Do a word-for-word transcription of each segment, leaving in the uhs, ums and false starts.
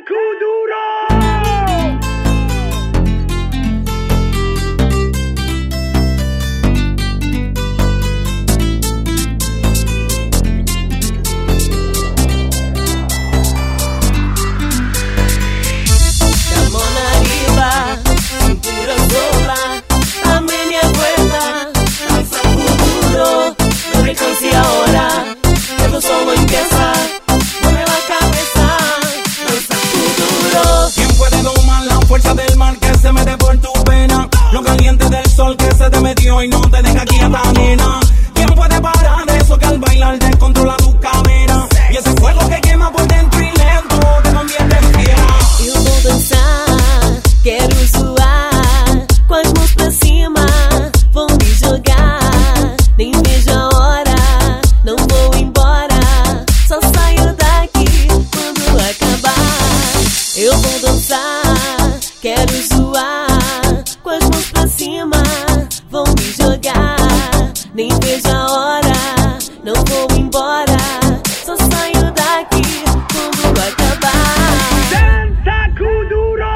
Kuduro! Del mal que se mete por tu pena, lo caliente del sol que se te metió y no te deja quieta, nena. ¿Quién puede parar eso que al bailar descontrola tu cadera? Y ese fuego que quema por dentro y lento te convierte en fiera. Eu vou dançar, quero suar, com as mãos pra cima, vou me jogar. Nem vejo a hora, não vou embora, só saio daqui quando acabar. Eu vou dançar, quero zoar, com as mãos pra cima, vou me jogar. Nem vejo a hora, não vou embora, só saio daqui quando acabar. Dança Kuduro!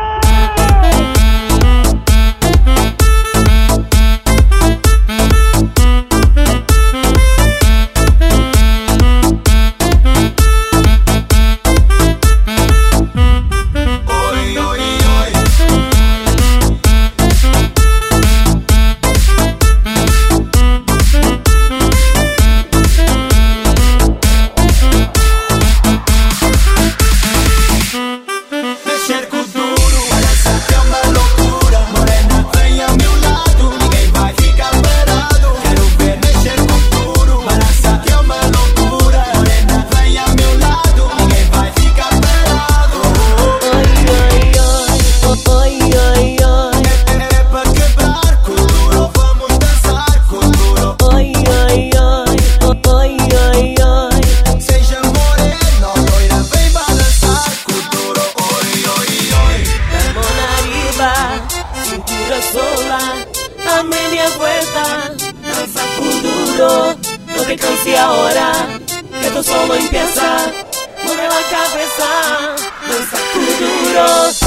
Cintura sola, a media vuelta, danza Kuduro, no te canses ahora, que esto solo empieza, mueve la cabeza, danza Kuduro.